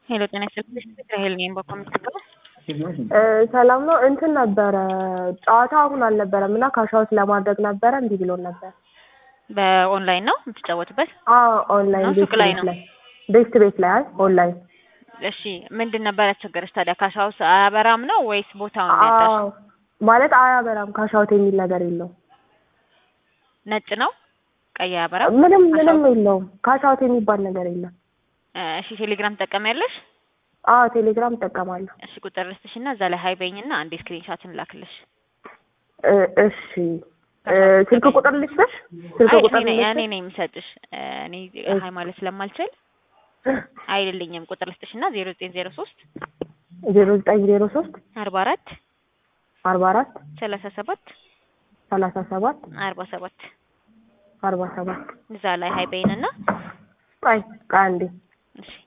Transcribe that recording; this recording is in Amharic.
ሄሎ ጤና ይስጥልኝ እስራኤል ነኝ በኮምፒውተር ሰላም ነው እንትን ነበረ ጨዋታ አሁን አልነበረም እና ካሻውት ለማድረግ ነበረ እንዲህ ብሎን ነበር። በኦንላይን ነው የምትጫወቱበት? አዎ ኦንላይን ሱቅ ላይ ነው። ቤት ላይ ኦንላይን። እሺ ምንድን ነበር ያስቸገረሽ ታዲያ? ካሻውት አያበራም ነው ወይስ ቦታውን ያጣሽ? ማለት አያበራም ካሻውት የሚል ነገር የለውም። ነጭ ነው ቀይ አያበራም? ምንም የለውም ካሻውት የሚባል ነገር የለም። እሺ ቴሌግራም ትጠቀሚያለሽ? አዎ ቴሌግራም እጠቀማለሁ። እሺ ቁጥር ልስጥሽና እዛ ላይ ሃይ በይኝና አንዴ ስክሪንሾትን ላክልሽ። እሺ ስልክ ቁጥር ልስጥሽ? ስልክ ቁጥር እኔ ነኝ የምሰጥሽ። እኔ ሃይ ማለት ስለማልችል አይደለኝም። ቁጥር ልስጥሽና 0903 0903 44 44 37 37 47 47 እዛ ላይ ሃይ በይንና አይ ቃንዴ እሺ